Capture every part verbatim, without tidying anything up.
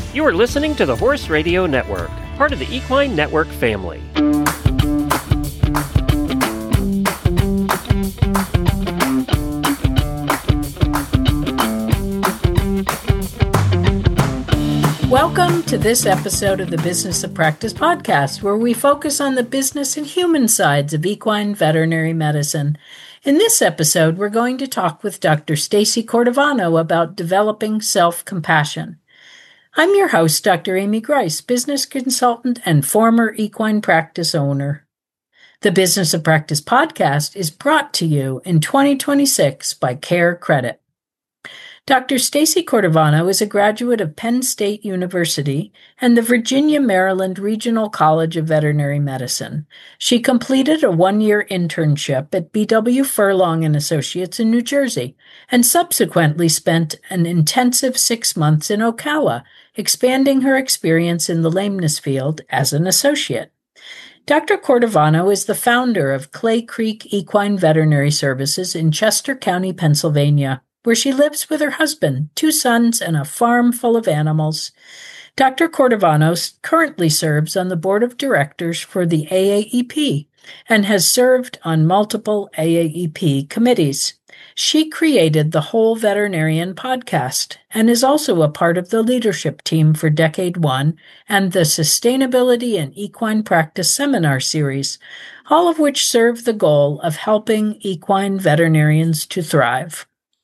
You are listening to the Horse Radio Network, part of the Equine Network family. Welcome to this episode of the Business of Practice podcast, where we focus on the business and human sides of equine veterinary medicine. In this episode, we're going to talk with Doctor Stacy Cordovano about developing self-compassion. I'm your host, Doctor Amy Grice, business consultant and former equine practice owner. The Business of Practice podcast is brought to you in twenty twenty-six by Care Credit. Doctor Stacy Cordovano is a graduate of Penn State University and the Virginia Maryland Regional College of Veterinary Medicine. She completed a one-year internship at B W Furlong and Associates in New Jersey and subsequently spent an intensive six months in Ocala, expanding her experience in the lameness field as an associate. Doctor Cordovano is the founder of Clay Creek Equine Veterinary Services in Chester County, Pennsylvania, where she lives with her husband, two sons, and a farm full of animals. Doctor Cordovano currently serves on the board of directors for the A A E P and has served on multiple A A E P committees. She created the Whole Veterinarian podcast and is also a part of the leadership team for Decade One and the Sustainability and Equine Practice Seminar Series, all of which serve the goal of helping equine veterinarians to thrive.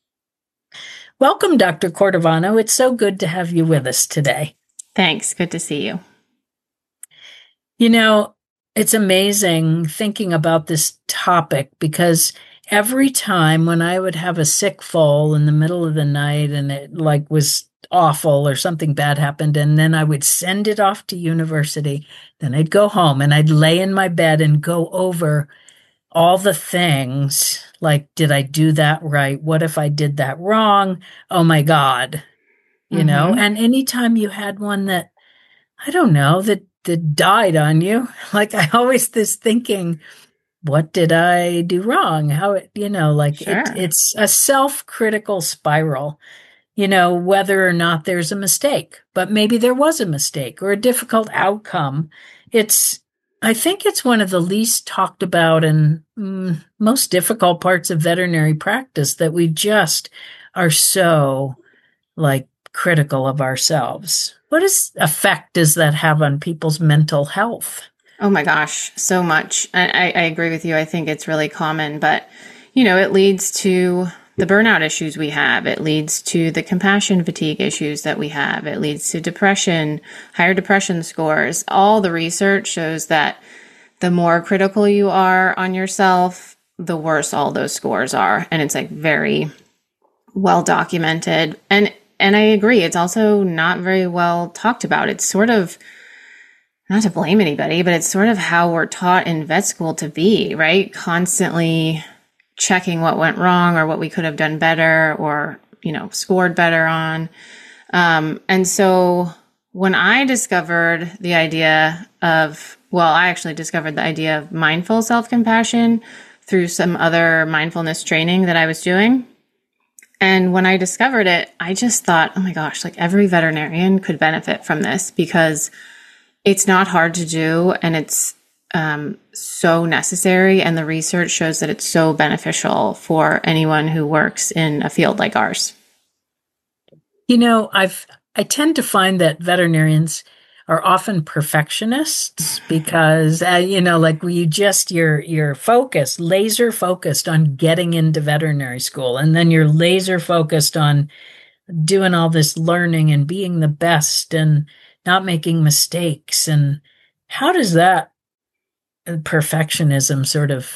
Welcome, Doctor Cordovano. It's so good to have you with us today. Thanks. Good to see you. You know, it's amazing thinking about this topic because every time when I would have a sick foal in the middle of the night and it like was awful or something bad happened, and then I would send it off to university, then I'd go home and I'd lay in my bed and go over all the things like, did I do that right? What if I did that wrong? Oh my God. You mm-hmm. know, and anytime you had one that, I don't know, that, that died on you, like I always this thinking, what did I do wrong? How, it, you know, like sure. it, it's a self-critical spiral, you know, whether or not there's a mistake, but maybe there was a mistake or a difficult outcome. It's, I think it's one of the least talked about and mm, most difficult parts of veterinary practice that we just are so like critical of ourselves. What is, effect does that have on people's mental health? Oh my gosh, so much. I, I agree with you. I think it's really common, but you know, it leads to the burnout issues we have. It leads to the compassion fatigue issues that we have. It leads to depression, higher depression scores. All the research shows that the more critical you are on yourself, the worse all those scores are. And it's like very well documented. And, and I agree. It's also not very well talked about. It's sort of, not to blame anybody, but it's sort of how we're taught in vet school to be, right? Constantly checking what went wrong or what we could have done better or, you know, scored better on. Um, and so when I discovered the idea of, well, I actually discovered the idea of mindful self-compassion through some other mindfulness training that I was doing. And when I discovered it, I just thought, oh my gosh, like every veterinarian could benefit from this because it's not hard to do and it's Um, so necessary. And the research shows that it's so beneficial for anyone who works in a field like ours. You know, I've, I tend to find that veterinarians are often perfectionists because, uh, you know, like you just, you're, you're focused, laser focused on getting into veterinary school. And then you're laser focused on doing all this learning and being the best and not making mistakes. And how does that perfectionism sort of,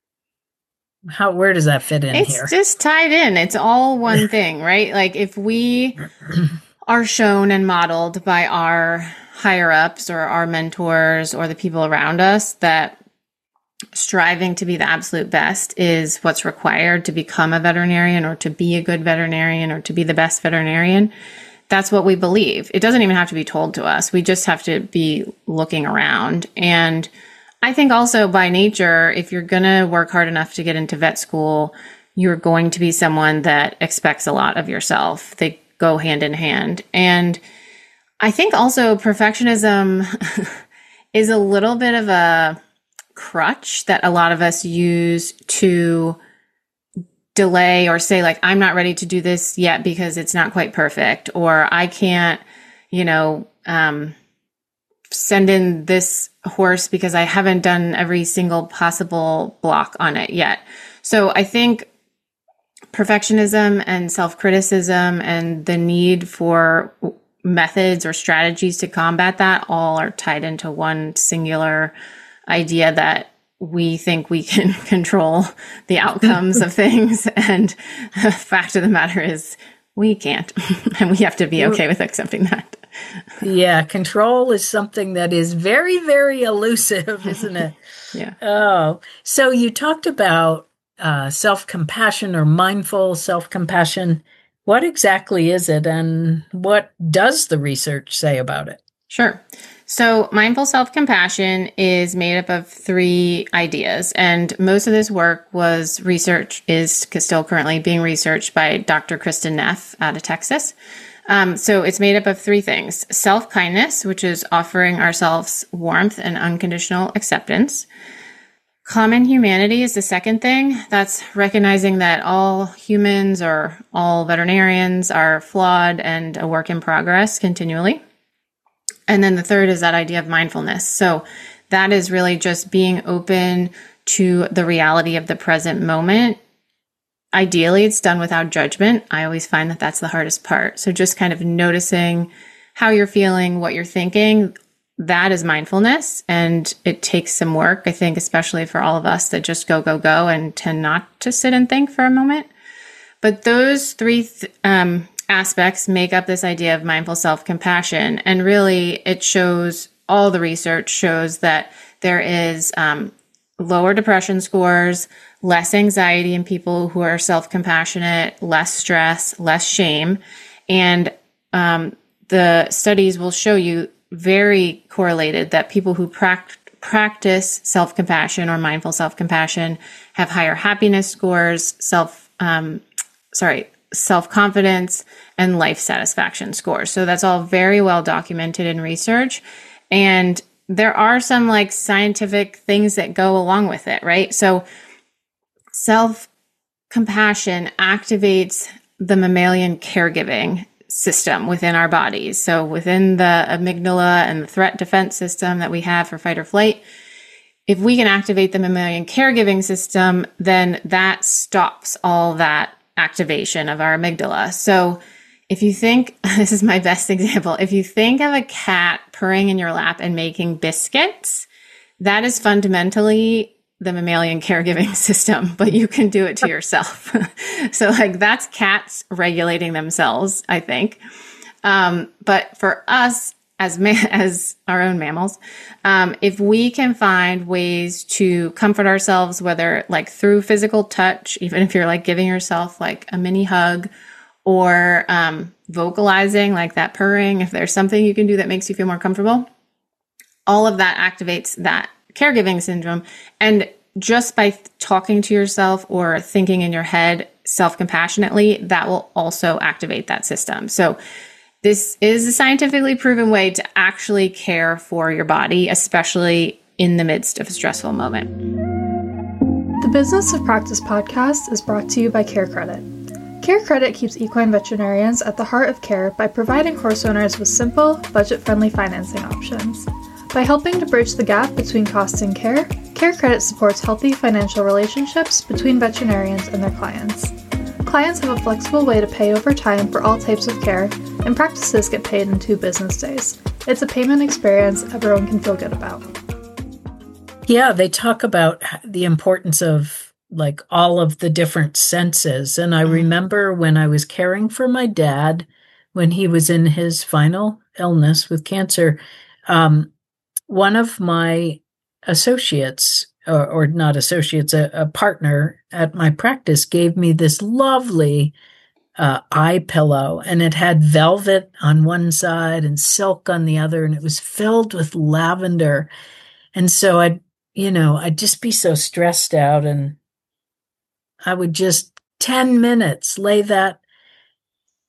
how, where does that fit in it's here? It's just tied in. It's all one thing, right? Like if we are shown and modeled by our higher ups or our mentors or the people around us that striving to be the absolute best is what's required to become a veterinarian or to be a good veterinarian or to be the best veterinarian, that's what we believe. It doesn't even have to be told to us. We just have to be looking around. And I think also by nature, if you're going to work hard enough to get into vet school, you're going to be someone that expects a lot of yourself. They go hand in hand. And I think also perfectionism is a little bit of a crutch that a lot of us use to delay or say, like, I'm not ready to do this yet because it's not quite perfect, or I can't, you know, um, send in this horse because I haven't done every single possible block on it yet. So I think perfectionism and self-criticism and the need for methods or strategies to combat that all are tied into one singular idea that we think we can control the outcomes of things. And the fact of the matter is we can't, and we have to be okay with accepting that. Yeah, control is something that is very, very elusive, isn't it? Yeah. Oh, so you talked about uh, self-compassion or mindful self-compassion. What exactly is it, and what does the research say about it? Sure. So mindful self-compassion is made up of three ideas, and most of this work was research is still currently being researched by Doctor Kristen Neff out of Texas. Um, so it's made up of three things: self-kindness, which is offering ourselves warmth and unconditional acceptance. Common humanity is the second thing. That's recognizing that all humans or all veterinarians are flawed and a work in progress continually. And then the third is that idea of mindfulness. So that is really just being open to the reality of the present moment. Ideally, it's done without judgment. I always find that that's the hardest part. So just kind of noticing how you're feeling, what you're thinking, that is mindfulness. And it takes some work, I think, especially for all of us that just go, go, go and tend not to sit and think for a moment. But those three th- um, aspects make up this idea of mindful self-compassion. And really, it shows, all the research shows that there is um, lower depression scores, less anxiety in people who are self-compassionate, less stress, less shame. And um, the studies will show you very correlated that people who pract- practice self-compassion or mindful self-compassion have higher happiness scores, self, um, sorry, self-confidence, and life satisfaction scores. So that's all very well documented in research. And there are some like scientific things that go along with it, right? So self-compassion activates the mammalian caregiving system within our bodies. So within the amygdala and the threat defense system that we have for fight or flight, if we can activate the mammalian caregiving system, then that stops all that activation of our amygdala. So if you think, this is my best example, if you think of a cat purring in your lap and making biscuits, that is fundamentally the mammalian caregiving system, but you can do it to yourself. So like that's cats regulating themselves, I think. Um, but for us as ma- as our own mammals, um, if we can find ways to comfort ourselves, whether like through physical touch, even if you're like giving yourself like a mini hug, or um, vocalizing like that purring, if there's something you can do that makes you feel more comfortable, all of that activates that caregiving syndrome. And just by th- talking to yourself or thinking in your head self-compassionately, that will also activate that system. So this is a scientifically proven way to actually care for your body, especially in the midst of a stressful moment. The Business of Practice podcast is brought to you by CareCredit. CareCredit keeps equine veterinarians at the heart of care by providing horse owners with simple, budget-friendly financing options. By helping to bridge the gap between cost and care, CareCredit supports healthy financial relationships between veterinarians and their clients. Clients have a flexible way to pay over time for all types of care, and practices get paid in two business days. It's a payment experience everyone can feel good about. Yeah, they talk about the importance of like all of the different senses. And I remember when I was caring for my dad, when he was in his final illness with cancer, um, one of my associates, or, or not associates, a, a partner at my practice gave me this lovely uh, eye pillow, and it had velvet on one side and silk on the other, and it was filled with lavender. And so I'd, you know, I'd just be so stressed out, and I would just ten minutes lay that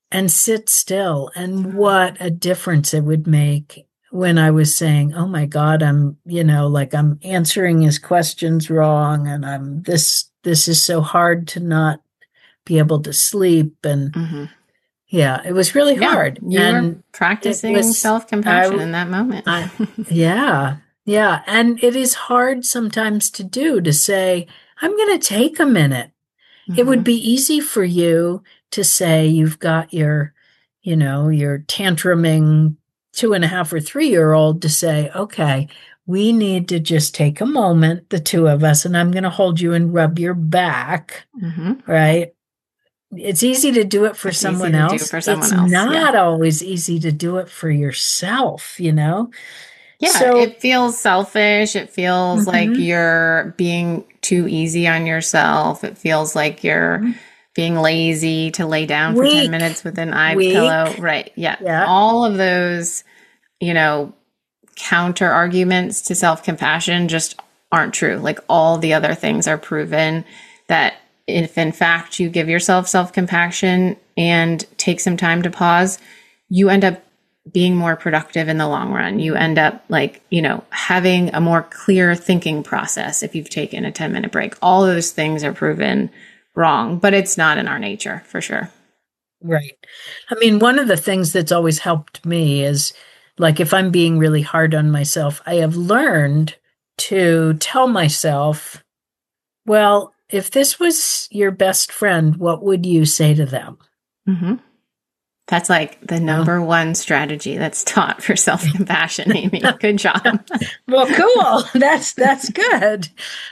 and sit still. And what a difference it would make when I was saying, oh my God, I'm, you know, like I'm answering his questions wrong. And I'm this, this is so hard to not be able to sleep. And Mm-hmm. yeah, it was really Yeah, hard. you and were practicing was- self-compassion I- in that moment. I- yeah. Yeah. And it is hard sometimes to do, to say, I'm going to take a minute. It would be easy for you to say you've got your, you know, your tantruming two and a half or three year old to say, okay, we need to just take a moment, the two of us, and I'm going to hold you and rub your back. Mm-hmm. Right. It's easy to do it for It's someone easy to else. do for someone it's else, not yeah. always easy to do it for yourself, you know? Yeah, So- it feels selfish. It feels Mhm. like you're being too easy on yourself. It feels like you're being lazy to lay down for Weak. ten minutes with an eye Weak. pillow. Right. Yeah. Yeah. All of those, you know, counter arguments to self-compassion just aren't true. Like all the other things are proven that if in fact you give yourself self-compassion and take some time to pause, you end up being more productive in the long run. You end up like, you know, having a more clear thinking process if you've taken a ten minute break. All those things are proven wrong, but it's not in our nature for sure. Right. I mean, one of the things that's always helped me is, like, if I'm being really hard on myself, I have learned to tell myself, well, if this was your best friend, what would you say to them? Mm-hmm. That's like the number one strategy that's taught for self-compassion, Amy. Good job. Well, cool. That's that's good.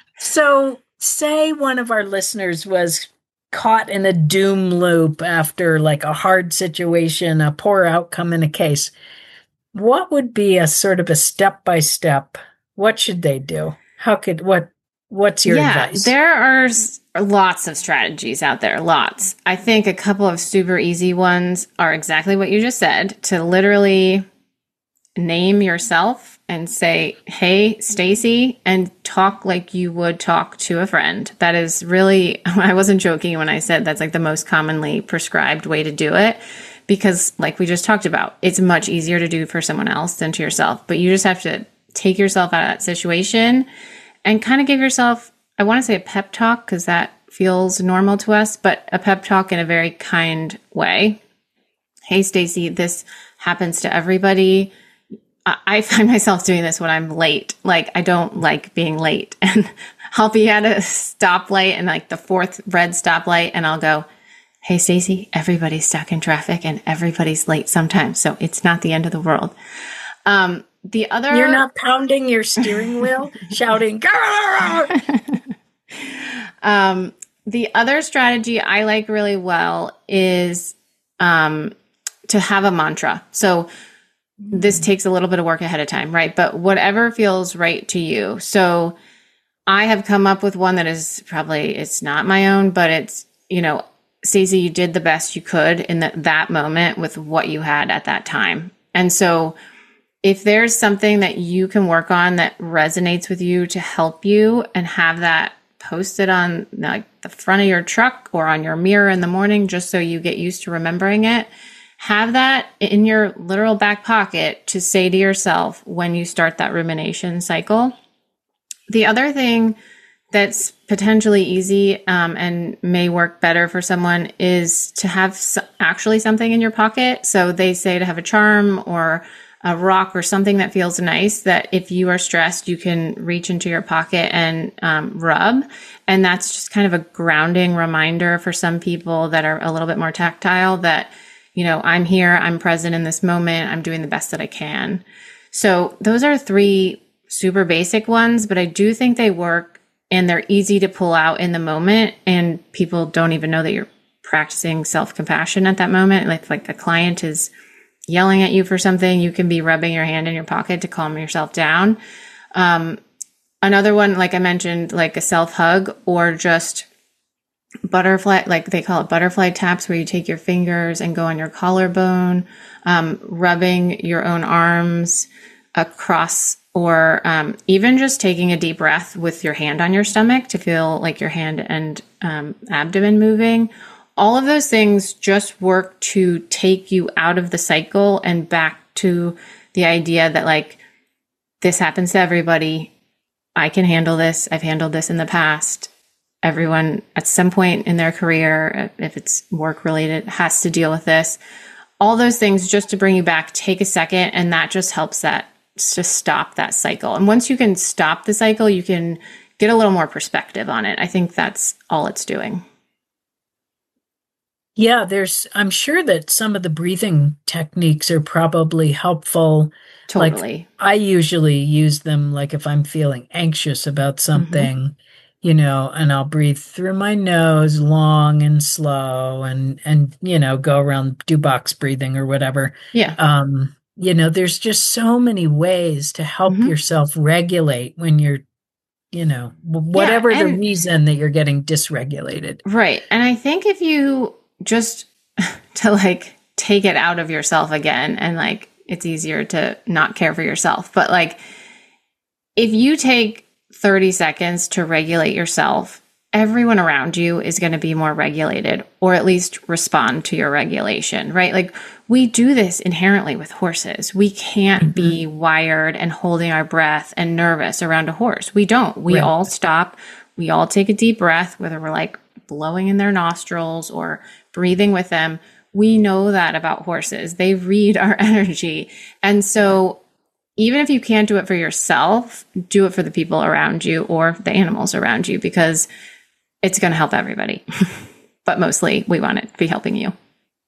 So, say one of our listeners was caught in a doom loop after like a hard situation, a poor outcome in a case. What would be a sort of a step-by-step? What should they do? How could what what's your yeah, advice? There are s- lots of strategies out there, lots. I think a couple of super easy ones are exactly what you just said, to literally name yourself and say, "Hey, Stacy," and talk like you would talk to a friend. That is really, I wasn't joking when I said that's like the most commonly prescribed way to do it, because like we just talked about, it's much easier to do for someone else than to yourself. But you just have to take yourself out of that situation and kind of give yourself, I want to say a pep talk, because that feels normal to us, but a pep talk in a very kind way. Hey, Stacy, this happens to everybody. I find myself doing this when I'm late. Like, I don't like being late. And I'll be at a stoplight and like the fourth red stoplight, and I'll go, hey, Stacy, everybody's stuck in traffic and everybody's late sometimes. So it's not the end of the world. Um, the other, You're not pounding your steering wheel, shouting, "Grrr!" um, the other strategy I like really well is um, to have a mantra. So this takes a little bit of work ahead of time, right? But whatever feels right to you. So I have come up with one that is probably, it's not my own, but it's, you know, Stacey, you did the best you could in that, that moment with what you had at that time. And so if there's something that you can work on that resonates with you to help you, and have that posted on like the front of your truck or on your mirror in the morning, just so you get used to remembering it, have that in your literal back pocket to say to yourself when you start that rumination cycle. The other thing that's potentially easy um, and may work better for someone is to have s- actually something in your pocket. So they say to have a charm or a rock or something that feels nice, that if you are stressed, you can reach into your pocket and um, rub. And that's just kind of a grounding reminder for some people that are a little bit more tactile, that, you know, I'm here, I'm present in this moment, I'm doing the best that I can. So those are three super basic ones, but I do think they work and they're easy to pull out in the moment. And people don't even know that you're practicing self-compassion at that moment. Like, like a client is yelling at you for something, you can be rubbing your hand in your pocket to calm yourself down. Um, another one, like I mentioned, like a self-hug, or just butterfly, like they call it butterfly taps, where you take your fingers and go on your collarbone, um, rubbing your own arms across, or um, even just taking a deep breath with your hand on your stomach to feel like your hand and um, abdomen moving, all of those things just work to take you out of the cycle and back to the idea that like, this happens to everybody. I can handle this. I've handled this in the past. Everyone at some point in their career, if it's work related, has to deal with this. All those things just to bring you back, take a second. And that just helps that to stop that cycle. And once you can stop the cycle, you can get a little more perspective on it. I think that's all it's doing. Yeah, there's, I'm sure that some of the breathing techniques are probably helpful. Totally. Like, I usually use them like if I'm feeling anxious about something, mm-hmm. you know, and I'll breathe through my nose long and slow and, and, you know, go around, do box breathing or whatever. Yeah. Um, you know, there's just so many ways to help mm-hmm. yourself regulate when you're, you know, whatever yeah, and, the reason that you're getting dysregulated. Right. And I think if you just to like take it out of yourself again, and like, it's easier to not care for yourself. But like, if you take thirty seconds to regulate yourself, everyone around you is going to be more regulated, or at least respond to your regulation, right? Like, we do this inherently with horses. We can't mm-hmm. be wired and holding our breath and nervous around a horse. We don't. We right. all stop. We all take a deep breath, whether we're like blowing in their nostrils or breathing with them. We know that about horses. They read our energy. And so even if you can't do it for yourself, do it for the people around you or the animals around you, because it's going to help everybody. But mostly we want it to be helping you.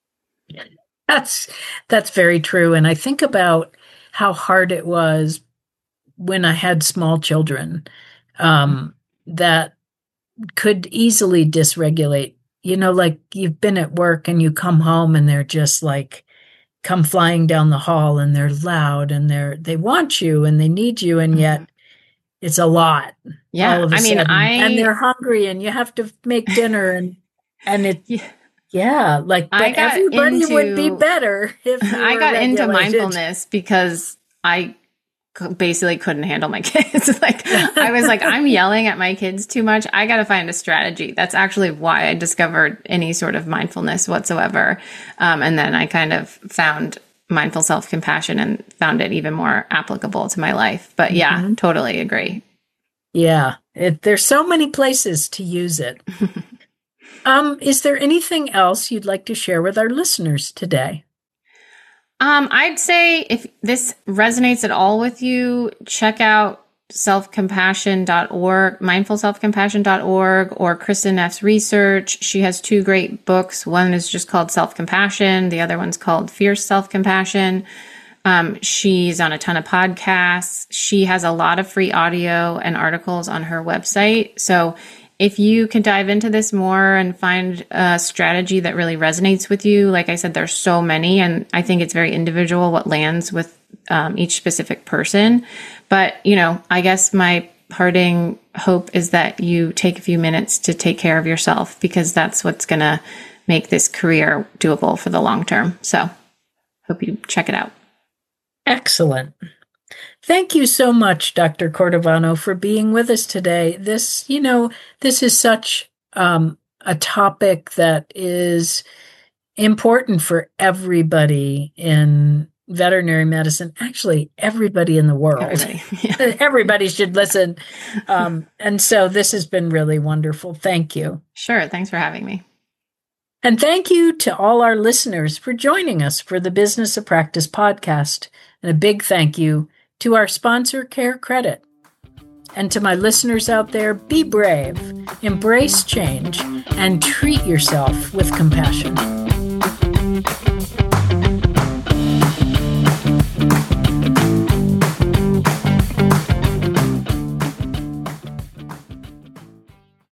That's, that's very true. And I think about how hard it was when I had small children um, that could easily dysregulate. You know, like you've been at work and you come home and they're just like come flying down the hall and they're loud and they're, they want you and they need you. And yet it's a lot. Yeah. All of a I mean, sudden. I, and they're hungry and you have to make dinner and, and it, yeah, yeah like, but everybody into, would be better if I got regulated. Into mindfulness because I basically couldn't handle my kids. Like, I was like, I'm yelling at my kids too much. I got to find a strategy. That's actually why I discovered any sort of mindfulness whatsoever. Um, and then I kind of found mindful self-compassion and found it even more applicable to my life. But yeah, mm-hmm. totally agree. Yeah. It, there's so many places to use it. um, is there anything else you'd like to share with our listeners today? Um, I'd say if this resonates at all with you, check out self compassion dot org, mindful self compassion dot org, or Kristin Neff's research. She has two great books. One is just called Self-Compassion. The other one's called Fierce Self-Compassion. Um, she's on a ton of podcasts. She has a lot of free audio and articles on her website. So if you can dive into this more and find a strategy that really resonates with you, like I said, there's so many, and I think it's very individual what lands with um, each specific person. But, you know, I guess my parting hope is that you take a few minutes to take care of yourself, because that's what's going to make this career doable for the long term. So hope you check it out. Excellent. Thank you so much, Doctor Cordovano, for being with us today. This, you know, this is such um, a topic that is important for everybody in veterinary medicine. Actually, everybody in the world. Everybody, yeah. Everybody should listen. Um, and so this has been really wonderful. Thank you. Sure. Thanks for having me. And thank you to all our listeners for joining us for the Business of Practice podcast. And a big thank you to our sponsor, CareCredit. And to my listeners out there, be brave, embrace change, and treat yourself with compassion.